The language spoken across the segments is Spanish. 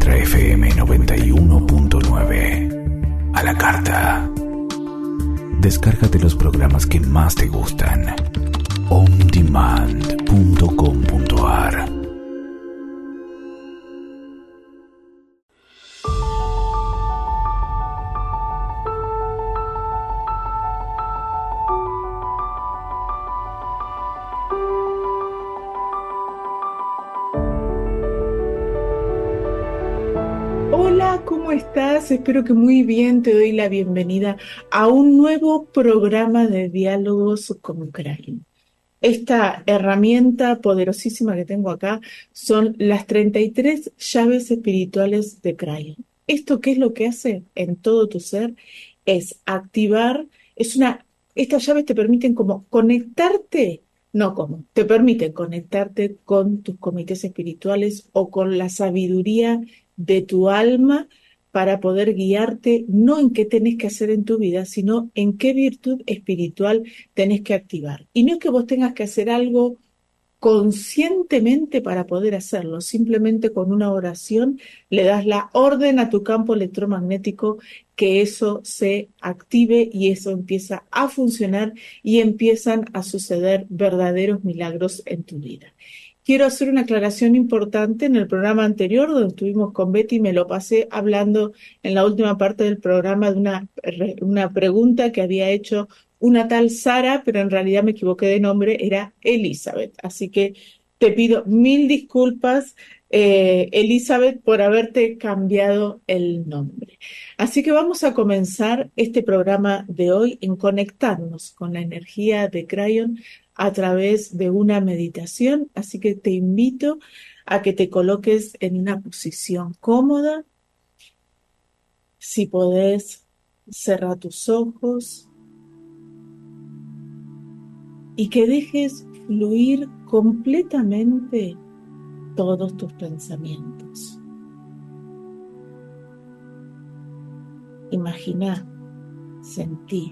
Ultra FM 91.9. A la carta. Descárgate los programas que más te gustan. ondemand.com.ar. Hola, ¿cómo estás? Espero que muy bien. Te doy la bienvenida a un nuevo programa de diálogos con Krayon. Esta herramienta poderosísima que tengo acá son las 33 llaves espirituales de Krayon. ¿Esto qué es lo que hace en todo tu ser? Es activar, estas llaves te permiten como conectarte, te permiten conectarte con tus comités espirituales o con la sabiduría de tu alma para poder guiarte no en qué tenés que hacer en tu vida, sino en qué virtud espiritual tenés que activar. Y no es que vos tengas que hacer algo conscientemente para poder hacerlo, simplemente con una oración le das la orden a tu campo electromagnético que eso se active y eso empieza a funcionar y empiezan a suceder verdaderos milagros en tu vida. Quiero hacer una aclaración importante. En el programa anterior, donde estuvimos con Betty, me lo pasé hablando en la última parte del programa de una pregunta que había hecho una tal Sara, pero en realidad me equivoqué de nombre, era Elizabeth. Así que te pido mil disculpas, Elizabeth, por haberte cambiado el nombre. Así que vamos a comenzar este programa de hoy en conectarnos con la energía de Krayon a través de una meditación. Así que te invito a que te coloques en una posición cómoda. Si podés, cerra tus ojos y que dejes fluir completamente todos tus pensamientos. Imagina, sentí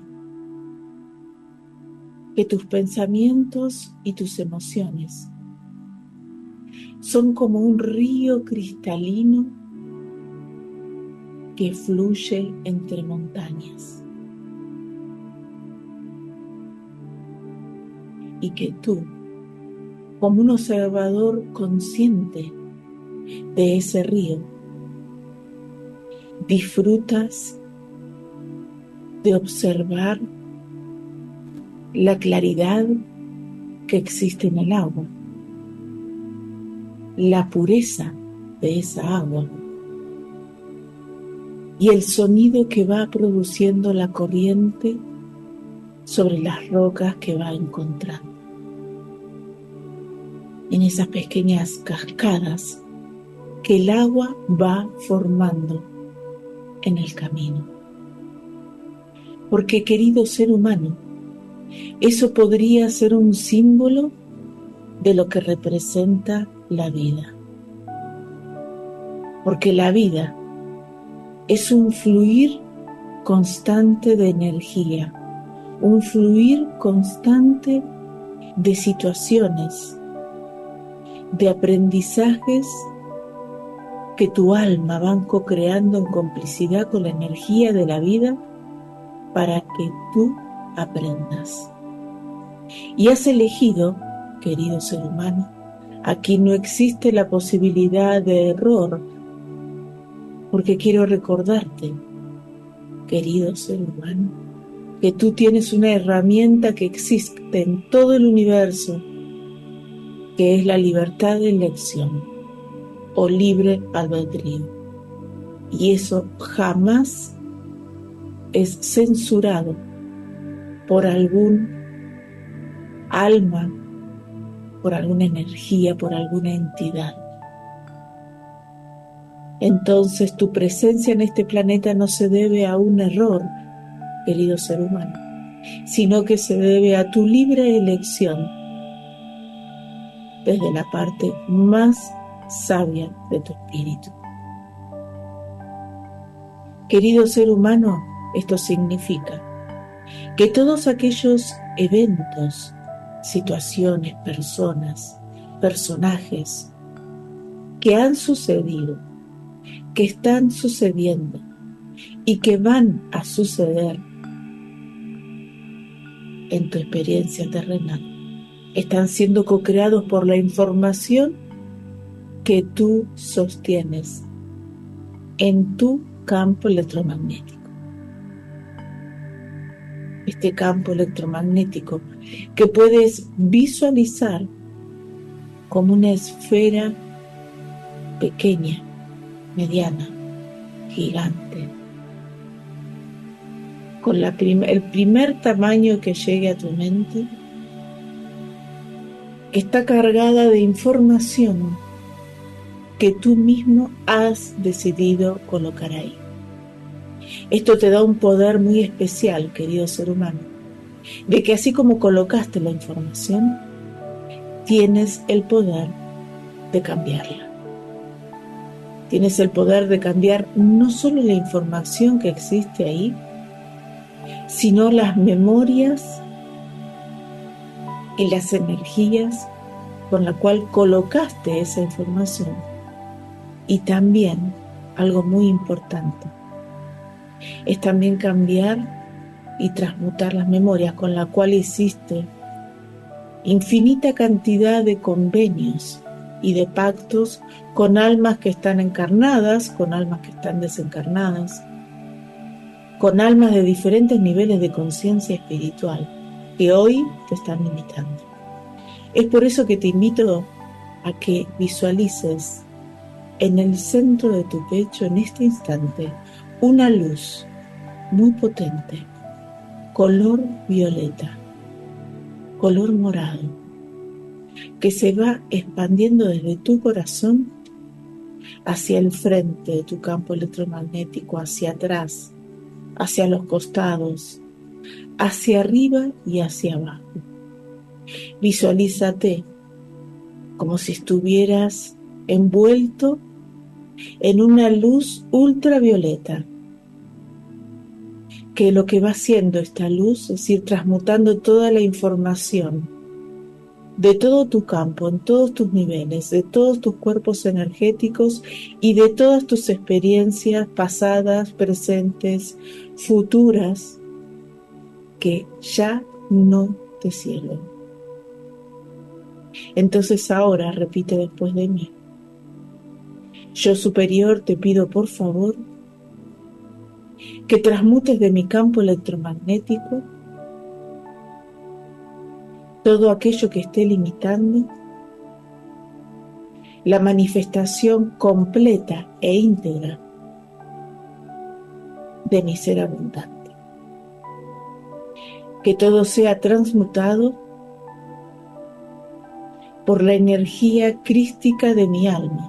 que tus pensamientos y tus emociones son como un río cristalino que fluye entre montañas y que tú, como un observador consciente de ese río, disfrutas de observar la claridad que existe en el agua, la pureza de esa agua y el sonido que va produciendo la corriente sobre las rocas que va encontrando. En esas pequeñas cascadas que el agua va formando en el camino. Porque, querido ser humano, eso podría ser un símbolo de lo que representa la vida. Porque la vida es un fluir constante de energía, un fluir constante de situaciones, de aprendizajes que tu alma va co-creando en complicidad con la energía de la vida para que tú aprendas. Y has elegido, querido ser humano, aquí no existe la posibilidad de error, porque quiero recordarte, querido ser humano, que tú tienes una herramienta que existe en todo el universo, que es la libertad de elección o libre albedrío. Y eso jamás es censurado por algún alma, por alguna energía, por alguna entidad. Entonces tu presencia en este planeta no se debe a un error, querido ser humano, sino que se debe a tu libre elección desde la parte más sabia de tu espíritu. Querido ser humano, esto significa que todos aquellos eventos, situaciones, personas, personajes que han sucedido que están sucediendo y que van a suceder en tu experiencia terrenal están siendo co-creados por la información que tú sostienes en tu campo electromagnético. Este campo electromagnético que puedes visualizar como una esfera pequeña, mediana, gigante, con el primer tamaño que llegue a tu mente, que está cargada de información que tú mismo has decidido colocar ahí. Esto te da un poder muy especial, querido ser humano, de que así como colocaste la información, tienes el poder de cambiarla. Tienes el poder de cambiar no solo la información que existe ahí, sino las memorias y las energías con la cual colocaste esa información. Y también, algo muy importante, es también cambiar y transmutar las memorias con la cual hiciste infinita cantidad de convenios y de pactos con almas que están encarnadas, con almas que están desencarnadas, con almas de diferentes niveles de conciencia espiritual que hoy te están limitando. Es por eso que te invito a que visualices en el centro de tu pecho, en este instante, una luz muy potente, color violeta, color morado, que se va expandiendo desde tu corazón hacia el frente de tu campo electromagnético, hacia atrás, hacia los costados, hacia arriba y hacia abajo. Visualízate como si estuvieras envuelto en una luz ultravioleta, que lo que va haciendo esta luz es ir transmutando toda la información de todo tu campo, en todos tus niveles, de todos tus cuerpos energéticos y de todas tus experiencias pasadas, presentes, futuras, que ya no te sirven. Entonces ahora repite después de mí: yo superior te pido por favor que transmutes de mi campo electromagnético todo aquello que esté limitando la manifestación completa e íntegra de mi ser abundante. Que todo sea transmutado por la energía crística de mi alma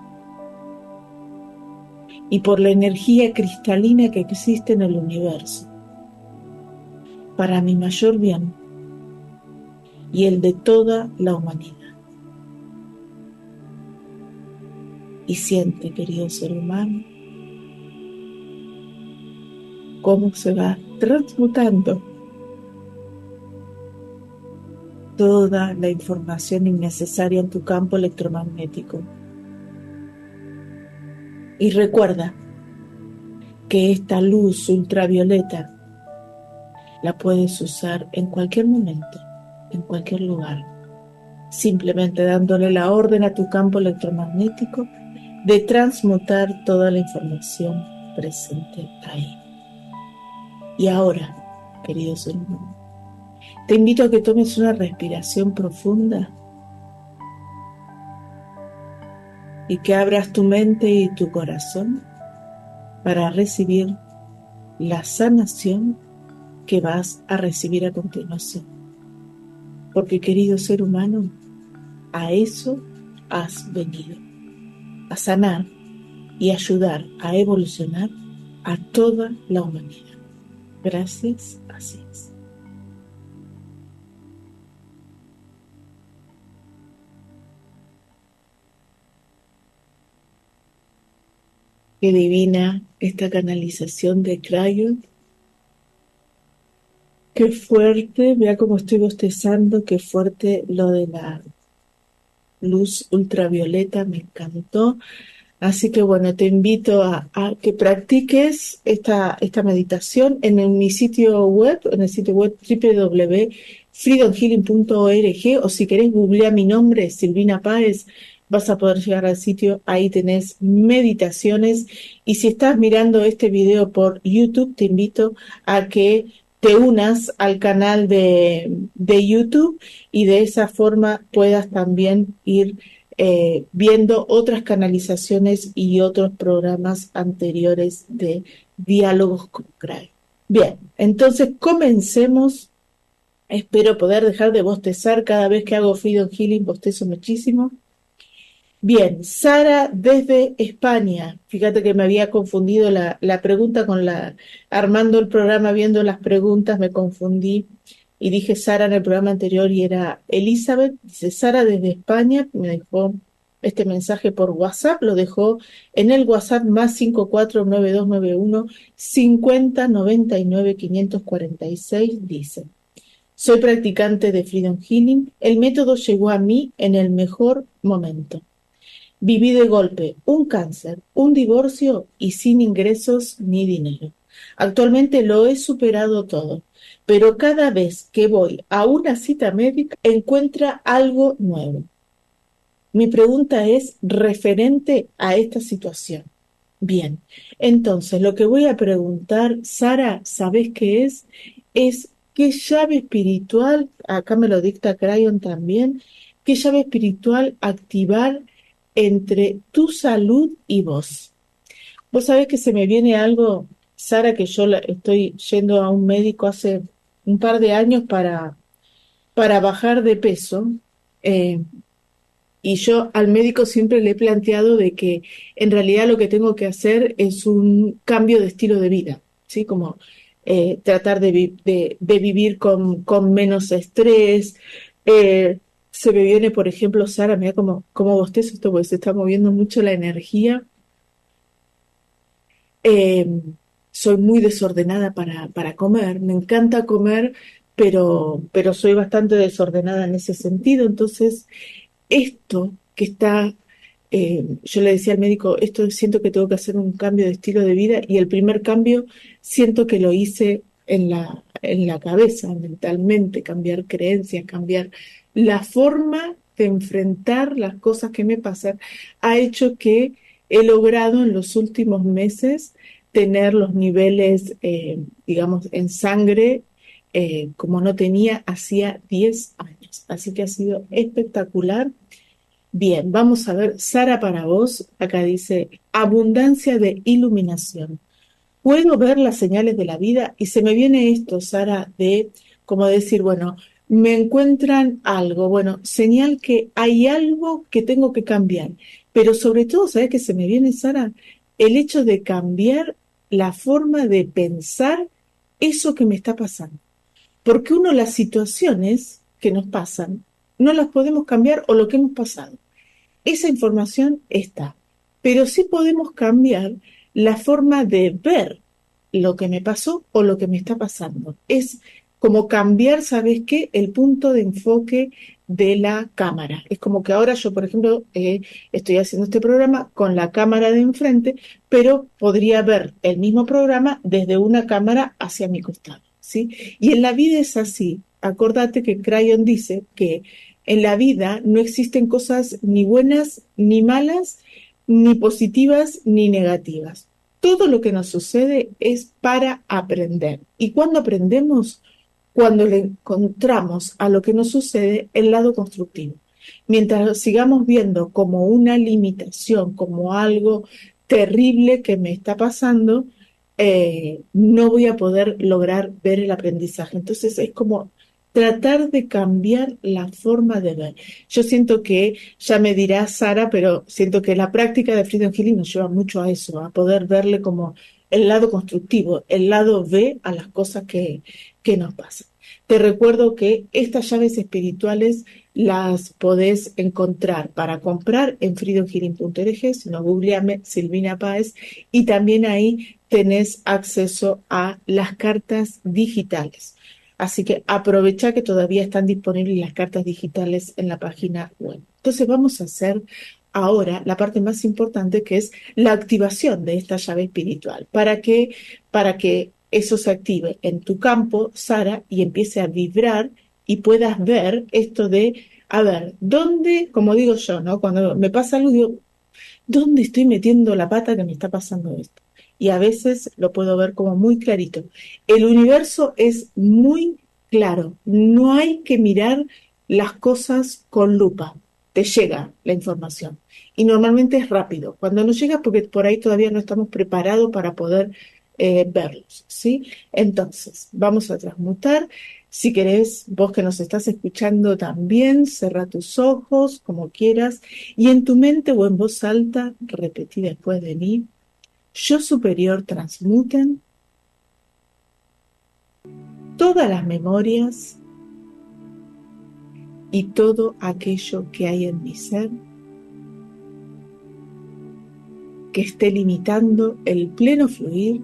y por la energía cristalina que existe en el universo, para mi mayor bien y el de toda la humanidad. Y siente, querido ser humano, cómo se va transmutando toda la información innecesaria en tu campo electromagnético. Y recuerda que esta luz ultravioleta la puedes usar en cualquier momento, en cualquier lugar, simplemente dándole la orden a tu campo electromagnético de transmutar toda la información presente ahí. Y ahora, querido ser humano, te invito a que tomes una respiración profunda y que abras tu mente y tu corazón para recibir la sanación que vas a recibir a continuación. Porque, querido ser humano, a eso has venido, a sanar y ayudar a evolucionar a toda la humanidad. Gracias, así es. Qué divina esta canalización de Cryo. Qué fuerte, vea cómo estoy bostezando, qué fuerte lo de la luz ultravioleta, me encantó. Así que bueno, te invito a que practiques esta meditación mi sitio web, en el sitio web www.freedomhealing.org, o si querés googlear mi nombre, Silvina Páez, vas a poder llegar al sitio, ahí tenés meditaciones. Y si estás mirando este video por YouTube, te invito a que te unas al canal de YouTube y de esa forma puedas también ir viendo otras canalizaciones y otros programas anteriores de diálogos con Cray. Bien, entonces comencemos. Espero poder dejar de bostezar cada vez que hago Freedom Healing, bostezo muchísimo. Bien, Sara desde España. Fíjate que me había confundido la pregunta con armando el programa, viendo las preguntas, me confundí y dije Sara en el programa anterior y era Elizabeth. Dice Sara desde España, me dejó este mensaje por WhatsApp, lo dejó en el WhatsApp más 549291 5099 546, dice: soy practicante de Freedom Healing. El método llegó a mí en el mejor momento. Viví de golpe un cáncer, un divorcio y sin ingresos ni dinero. Actualmente lo he superado todo, pero cada vez que voy a una cita médica encuentro algo nuevo. Mi pregunta es referente a esta situación. Bien, entonces lo que voy a preguntar, Sara, ¿sabés qué es? Es qué llave espiritual, acá me lo dicta Crayon también, qué llave espiritual activar entre tu salud y vos. Vos sabés que se me viene algo, Sara, que yo estoy yendo a un médico hace un par de años para bajar de peso, eh, y yo al médico siempre le he planteado de que en realidad lo que tengo que hacer es un cambio de estilo de vida, ¿sí? Como tratar de vivir con menos estrés. Se me viene, por ejemplo, Sara, mira cómo bostezo esto, porque se está moviendo mucho la energía. Eh, Soy muy desordenada para comer, me encanta comer, pero soy bastante desordenada en ese sentido. Entonces, esto que está, yo le decía al médico, esto siento que tengo que hacer un cambio de estilo de vida, y el primer cambio siento que lo hice en la cabeza, mentalmente, cambiar creencias, cambiar la forma de enfrentar las cosas que me pasan, ha hecho que he logrado en los últimos meses tener los niveles, digamos, en sangre, como no tenía hacía 10 años. Así que ha sido espectacular. Bien, vamos a ver, Sara, para vos, acá dice, abundancia de iluminación. Puedo ver las señales de la vida y se me viene esto, Sara, de como decir, bueno, me encuentran algo, bueno, señal que hay algo que tengo que cambiar, pero sobre todo, ¿sabes qué se me viene, Sara? El hecho de cambiar la forma de pensar eso que me está pasando. Porque uno las situaciones que nos pasan no las podemos cambiar, o lo que hemos pasado. Esa información está, pero sí podemos cambiar la forma de ver lo que me pasó o lo que me está pasando. Es como cambiar, ¿sabes qué? El punto de enfoque de la cámara. Es como que ahora yo, por ejemplo, estoy haciendo este programa con la cámara de enfrente, pero podría ver el mismo programa desde una cámara hacia mi costado, ¿sí? Y en la vida es así. Acordate que Crayon dice que en la vida no existen cosas ni buenas ni malas, ni positivas ni negativas. Todo lo que nos sucede es para aprender. ¿Y cuando aprendemos? Cuando le encontramos a lo que nos sucede el lado constructivo. Mientras lo sigamos viendo como una limitación, como algo terrible que me está pasando, no voy a poder lograr ver el aprendizaje. Entonces es como tratar de cambiar la forma de ver. Yo siento que, ya me dirá Sara, pero siento que la práctica de Freedom Healing nos lleva mucho a eso, a poder verle como el lado constructivo, el lado B a las cosas que nos pasan. Te recuerdo que estas llaves espirituales las podés encontrar para comprar en freedomhealing.org, si no, googleame Silvina Páez, y también ahí tenés acceso a las cartas digitales. Así que aprovecha que todavía están disponibles las cartas digitales en la página web. Entonces vamos a hacer ahora la parte más importante, que es la activación de esta llave espiritual. Para que eso se active en tu campo, Sara, y empiece a vibrar y puedas ver esto de, a ver, ¿dónde, como digo yo, ¿no? Cuando me pasa algo, digo, ¿dónde estoy metiendo la pata que me está pasando esto? Y a veces lo puedo ver como muy clarito. El universo es muy claro. No hay que mirar las cosas con lupa. Te llega la información. Y normalmente es rápido. Cuando nos llega, porque por ahí todavía no estamos preparados para poder verlos, ¿sí? Entonces, vamos a transmutar. Si querés, vos que nos estás escuchando también, cerra tus ojos como quieras y en tu mente o en voz alta, repetí después de mí, yo superior transmuten todas las memorias y todo aquello que hay en mi ser que esté limitando el pleno fluir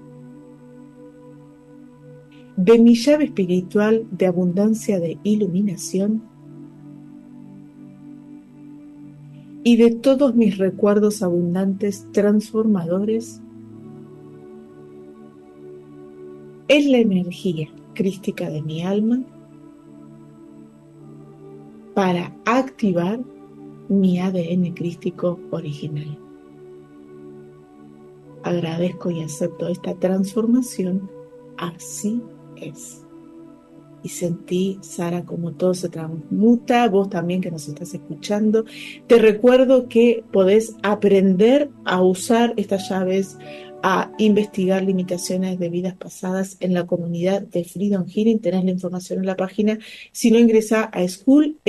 de mi llave espiritual de abundancia de iluminación y de todos mis recuerdos abundantes transformadores en la energía crística de mi alma para activar mi ADN crístico original. Agradezco y acepto esta transformación, así es. Y sentí, Sara, como todo se transmuta, vos también que nos estás escuchando. Te recuerdo que podés aprender a usar estas llaves, a investigar limitaciones de vidas pasadas en la comunidad de Freedom Healing. Tenés la información en la página. Si no, ingresa a School,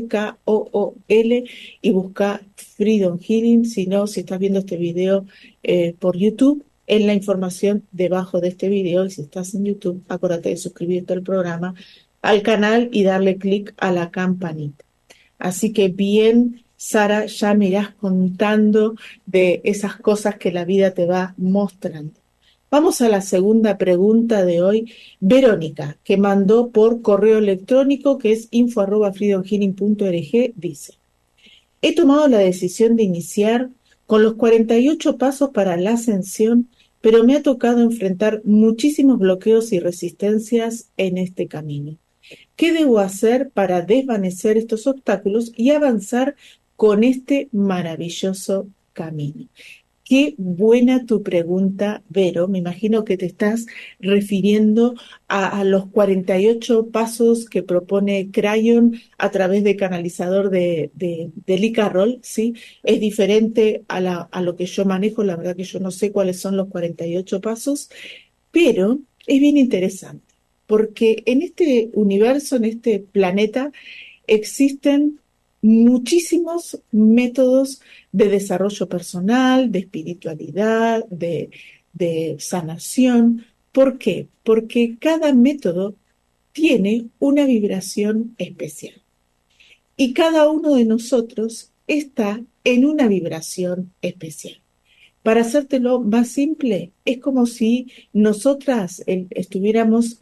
S-K-O-O-L, y busca Freedom Healing. Si no, si estás viendo este video por YouTube, en la información debajo de este video, y si estás en YouTube, acuérdate de suscribirte al programa, al canal y darle clic a la campanita. Así que bien, Sara, ya me irás contando de esas cosas que la vida te va mostrando. Vamos a la segunda pregunta de hoy. Verónica, que mandó por correo electrónico, que es info@freedomhealing.org, dice: he tomado la decisión de iniciar con los 48 pasos para la ascensión, pero me ha tocado enfrentar muchísimos bloqueos y resistencias en este camino. ¿Qué debo hacer para desvanecer estos obstáculos y avanzar con este maravilloso camino? Qué buena tu pregunta, Vero. Me imagino que te estás refiriendo a los 48 pasos que propone Crayon a través de canalizador de Lee Carroll, ¿sí? Es diferente a lo que yo manejo. La verdad que yo no sé cuáles son los 48 pasos, pero es bien interesante, porque en este universo, en este planeta, existen muchísimos métodos de desarrollo personal, de espiritualidad, de sanación. ¿Por qué? Porque cada método tiene una vibración especial y cada uno de nosotros está en una vibración especial. Para hacértelo más simple, es como si nosotras estuviéramos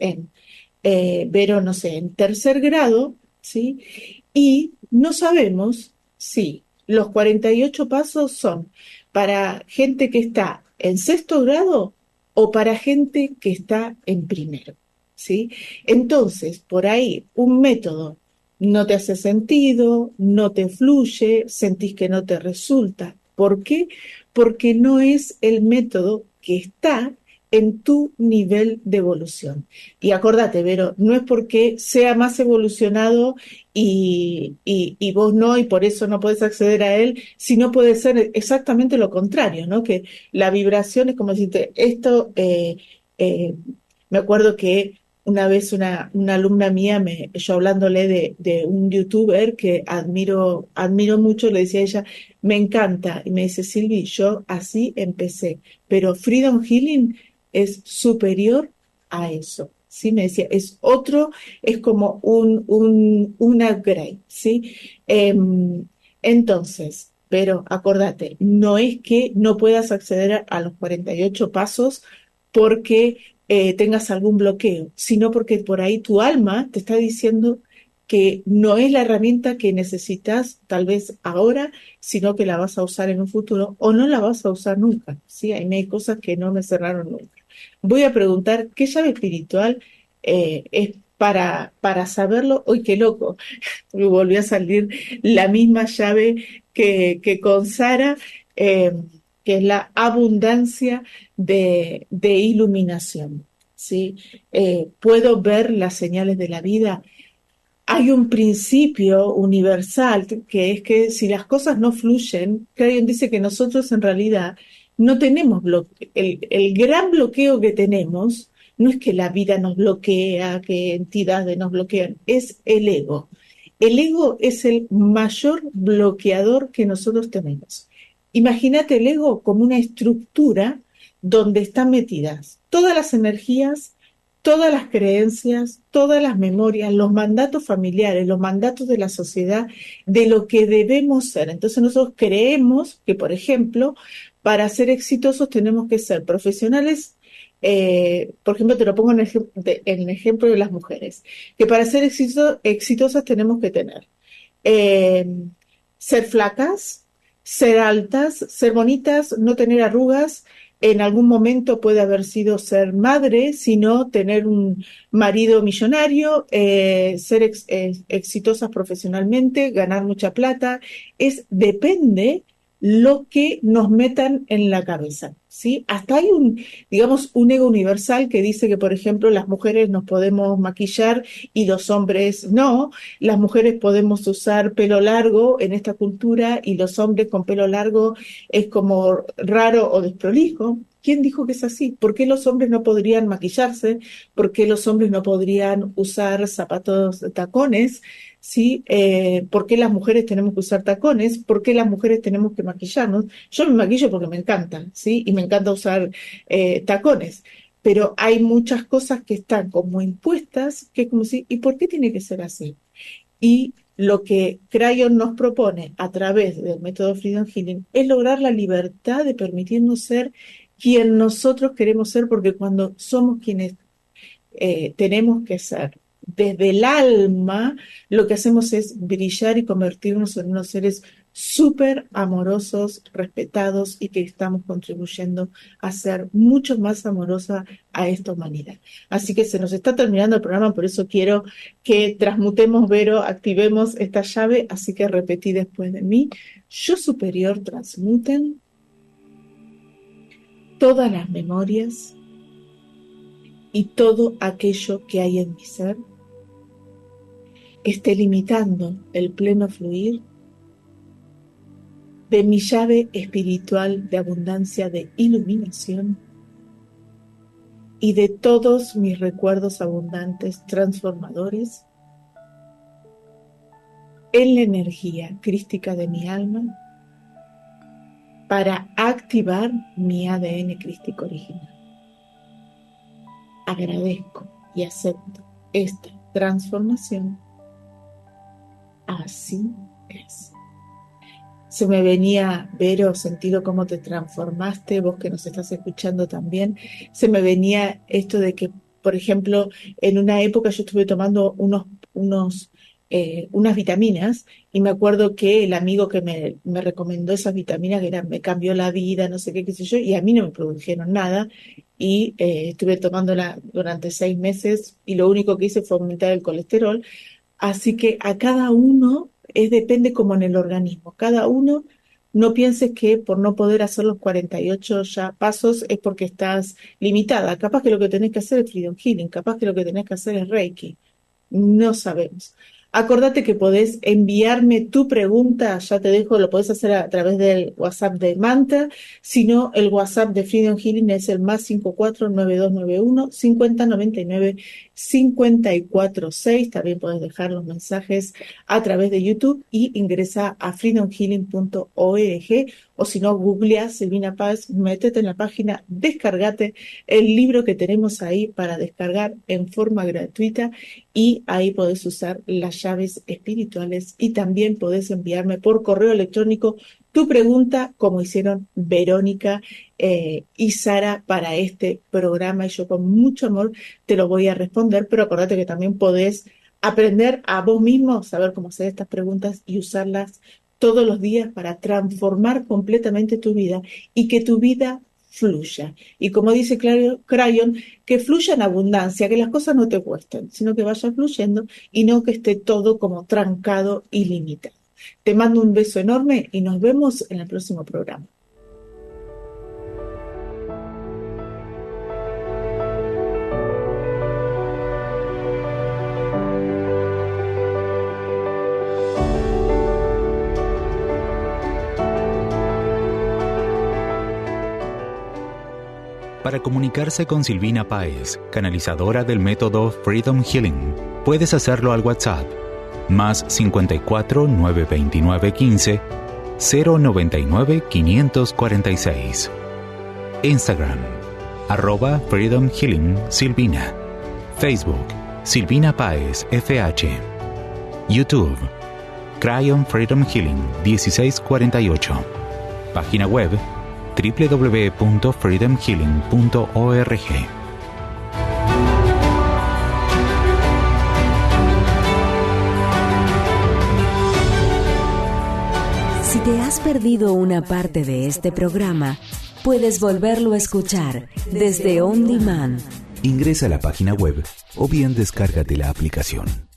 Vero, no sé, en tercer grado, ¿sí? Y no sabemos si los 48 pasos son para gente que está en sexto grado o para gente que está en primero, ¿sí? Entonces, por ahí, un método no te hace sentido, no te fluye, sentís que no te resulta. ¿Por qué? Porque no es el método que está en tu nivel de evolución. Y acordate, Vero, no es porque sea más evolucionado y vos no, y por eso no podés acceder a él, sino puede ser exactamente lo contrario, ¿no? Que la vibración es como decirte, esto, me acuerdo que una vez una alumna mía, yo hablándole de un youtuber que admiro mucho, le decía a ella, me encanta, y me dice, Silvi, yo así empecé, pero Freedom Healing es superior a eso, ¿sí? Me decía, es otro, es como un upgrade, ¿sí? Entonces, pero acordate, no es que no puedas acceder a los 48 pasos porque tengas algún bloqueo, sino porque por ahí tu alma te está diciendo que no es la herramienta que necesitas tal vez ahora, sino que la vas a usar en un futuro o no la vas a usar nunca, ¿sí? Hay cosas que no me cerraron nunca. Voy a preguntar, ¿qué llave espiritual es para saberlo? ¡Uy, qué loco! Me volvió a salir la misma llave que con Sara, eh, que es la abundancia de iluminación, ¿sí? Puedo ver las señales de la vida. Hay un principio universal que es que si las cosas no fluyen, Crayon dice que nosotros en realidad no tenemos el gran bloqueo que tenemos no es que la vida nos bloquea, que entidades nos bloquean, es el ego. El ego es el mayor bloqueador que nosotros tenemos. Imagínate el ego como una estructura donde están metidas todas las energías, todas las creencias, todas las memorias, los mandatos familiares, los mandatos de la sociedad, de lo que debemos ser. Entonces nosotros creemos que, por ejemplo, para ser exitosos tenemos que ser profesionales. Por ejemplo, te lo pongo en el ejemplo de las mujeres, que para ser exitosas tenemos que tener eh, ser flacas, ser altas, ser bonitas, no tener arrugas. En algún momento puede haber sido ser madre, sino tener un marido millonario, exitosas profesionalmente, ganar mucha plata. Depende lo que nos metan en la cabeza, ¿sí? Hasta hay digamos, un ego universal que dice que, por ejemplo, las mujeres nos podemos maquillar y los hombres no. Las mujeres podemos usar pelo largo en esta cultura y los hombres con pelo largo es como raro o desprolijo. ¿Quién dijo que es así? ¿Por qué los hombres no podrían maquillarse? ¿Por qué los hombres no podrían usar zapatos tacones? ¿Sí? ¿Por qué las mujeres tenemos que usar tacones? ¿Por qué las mujeres tenemos que maquillarnos? Yo me maquillo porque me encanta, ¿sí? Y me encanta usar tacones. Pero hay muchas cosas que están como impuestas, que es como si, ¿y por qué tiene que ser así? Y lo que Crayon nos propone a través del método Freedom Healing es lograr la libertad de permitirnos ser quien nosotros queremos ser, porque cuando somos quienes tenemos que ser desde el alma, lo que hacemos es brillar y convertirnos en unos seres súper amorosos, respetados y que estamos contribuyendo a ser mucho más amorosa a esta humanidad. Así que se nos está terminando el programa, por eso quiero que transmutemos, Vero, activemos esta llave, así que repetí después de mí. Yo superior transmuten todas las memorias y todo aquello que hay en mi ser esté limitando el pleno fluir de mi llave espiritual de abundancia de iluminación y de todos mis recuerdos abundantes transformadores en la energía crística de mi alma para activar mi ADN crístico original. Agradezco y acepto esta transformación. Así es. Se me venía, Vero, sentido cómo te transformaste, vos que nos estás escuchando también, se me venía esto de que, por ejemplo, en una época yo estuve tomando unas vitaminas y me acuerdo que el amigo que me recomendó esas vitaminas, me cambió la vida, no sé qué sé yo, y a mí no me produjeron nada y estuve tomándola durante 6 meses y lo único que hice fue aumentar el colesterol. Así que a cada uno depende como en el organismo. Cada uno, no pienses que por no poder hacer los 48 ya pasos es porque estás limitada. Capaz que lo que tenés que hacer es Freedom Healing, capaz que lo que tenés que hacer es Reiki. No sabemos. Acordate que podés enviarme tu pregunta, ya te dejo, lo podés hacer a través del WhatsApp de Mantra, si no, el WhatsApp de Freedom Healing es el más 549291 5099 546. También podés dejar los mensajes a través de YouTube y ingresa a freedomhealing.org o si no, googlea Silvina Paz, métete en la página, descargate el libro que tenemos ahí para descargar en forma gratuita y ahí podés usar las llaves espirituales y también podés enviarme por correo electrónico tu pregunta como hicieron Verónica y Sara para este programa y yo con mucho amor te lo voy a responder, pero acordate que también podés aprender a vos mismo, saber cómo hacer estas preguntas y usarlas todos los días para transformar completamente tu vida y que tu vida fluya. Y como dice Crayon, que fluya en abundancia, que las cosas no te cuesten, sino que vaya fluyendo y no que esté todo como trancado y limitado. Te mando un beso enorme y nos vemos en el próximo programa. Para comunicarse con Silvina Páez, canalizadora del método Freedom Healing, puedes hacerlo al WhatsApp más 54 929 15 099 546. Instagram @Freedom Healing Silvina. Facebook Silvina Páez FH. YouTube Crayon Freedom Healing 1648. Página web www.freedomhealing.org. Si te has perdido una parte de este programa, puedes volverlo a escuchar desde On Demand. Ingresa a la página web o bien descárgate la aplicación.